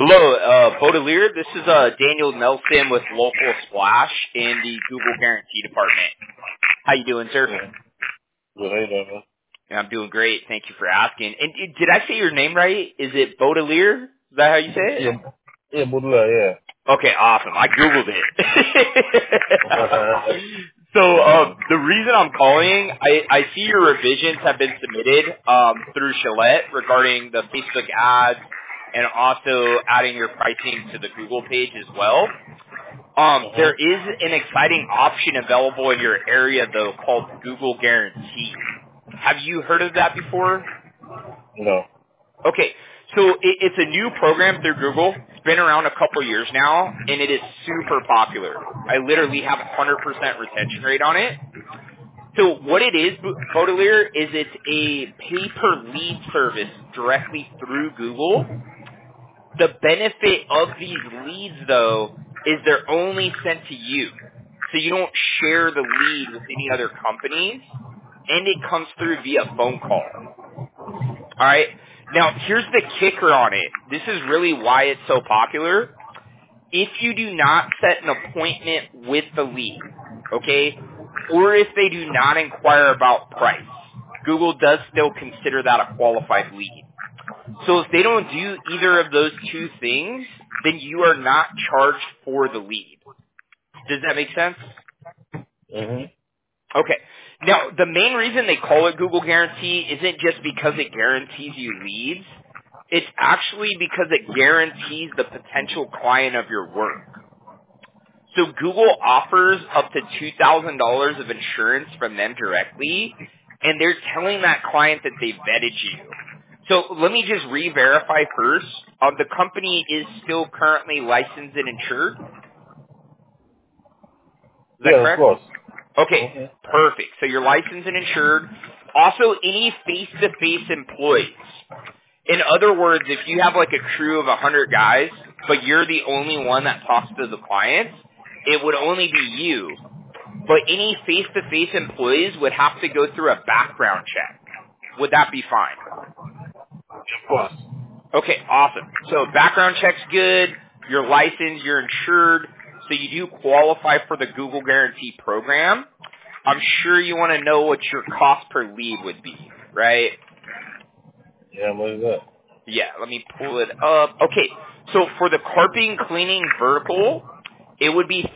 Hello, Baudelaire. This is Daniel Nelson with Local Splash in the Google Guarantee Department. How you doing, sir? Yeah. Good, how you doing, man? Yeah, I'm doing great. Thank you for asking. And did I say your name right? Is it Baudelaire? Is that how you say it? Yeah, Baudelaire, yeah. Okay, awesome. I Googled it. So the reason I'm calling, I see your revisions have been submitted through Gillette regarding the Facebook ads and also adding your pricing to the Google page as well. There is an exciting option available in your area, though, called Google Guarantee. Have you heard of that before? No. Okay, so it's a new program through Google. It's been around a couple years now, and it is super popular. I literally have 100% retention rate on it. So what it is, Baudelaire, is it's a pay-per-lead service directly through Google. The benefit of these leads, though, is they're only sent to you. So you don't share the lead with any other companies, and it comes through via phone call. All right? Now, here's the kicker on it. This is really why it's so popular. If you do not set an appointment with the lead, okay, or if they do not inquire about price, Google does still consider that a qualified lead. So if they don't do either of those two things, then you are not charged for the lead. Does that make sense? Mhm. Okay. Now, the main reason they call it Google Guarantee isn't just because it guarantees you leads. It's actually because it guarantees the potential client of your work. So Google offers up to $2,000 of insurance from them directly, and they're telling that client that they vetted you. So let me just re-verify first. The company is still currently licensed and insured. Is that Yeah, of correct? course. Okay, perfect. So you're licensed and insured. Also, any face-to-face employees. In other words, if you have like a crew of 100 guys, but you're the only one that talks to the clients, it would only be you. But any face-to-face employees would have to go through a background check. Would that be fine? Of course. Okay, awesome. So background check's good. You're licensed. You're insured. So you do qualify for the Google Guarantee program. I'm sure you want to know what your cost per lead would be, right? Yeah, what is that? Yeah, let me pull it up. Okay, so for the carpeting cleaning vertical, it would be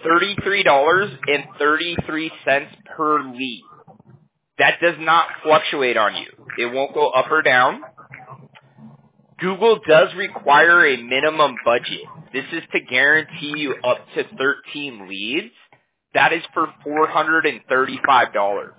$33.33 per lead. That does not fluctuate on you. It won't go up or down. Google does require a minimum budget. This is to guarantee you up to 13 leads. That is for $435.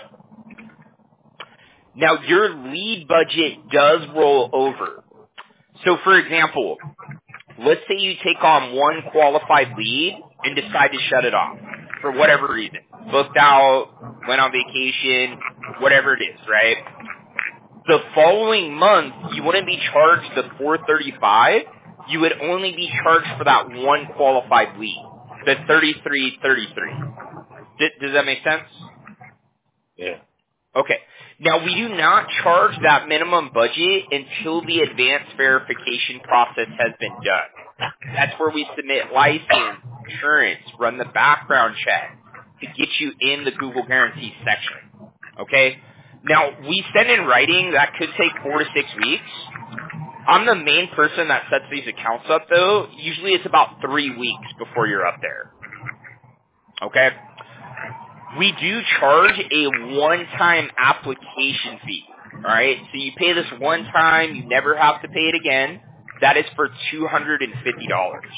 Now, your lead budget does roll over. So, for example, let's say you take on one qualified lead and decide to shut it off for whatever reason. Booked out, went on vacation, whatever it is, right? The following month, you wouldn't be charged the $435. You would only be charged for that one qualified lead, the $33.33. Does that make sense? Yeah. Okay. Now, we do not charge that minimum budget until the advanced verification process has been done. That's where we submit license, insurance, run the background check to get you in the Google Guarantee section. Okay? Now, we send in writing. That could take 4 to 6 weeks. I'm the main person that sets these accounts up, though. Usually it's about 3 weeks before you're up there. Okay? We do charge a one-time application fee. All right? So you pay this one time. You never have to pay it again. That is for $250.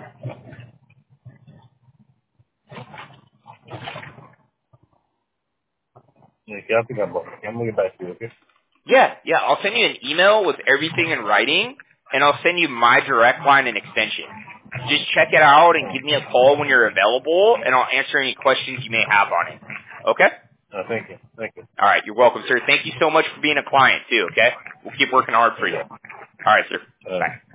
Okay, I'll think about it. I'm gonna get back to you, okay? Yeah. I'll send you an email with everything in writing, and I'll send you my direct line and extension. Just check it out and give me a call when you're available, and I'll answer any questions you may have on it. Okay? Thank you. Thank you. All right. You're welcome, sir. Thank you so much for being a client, too, okay? We'll keep working hard for you. All right, sir. Bye.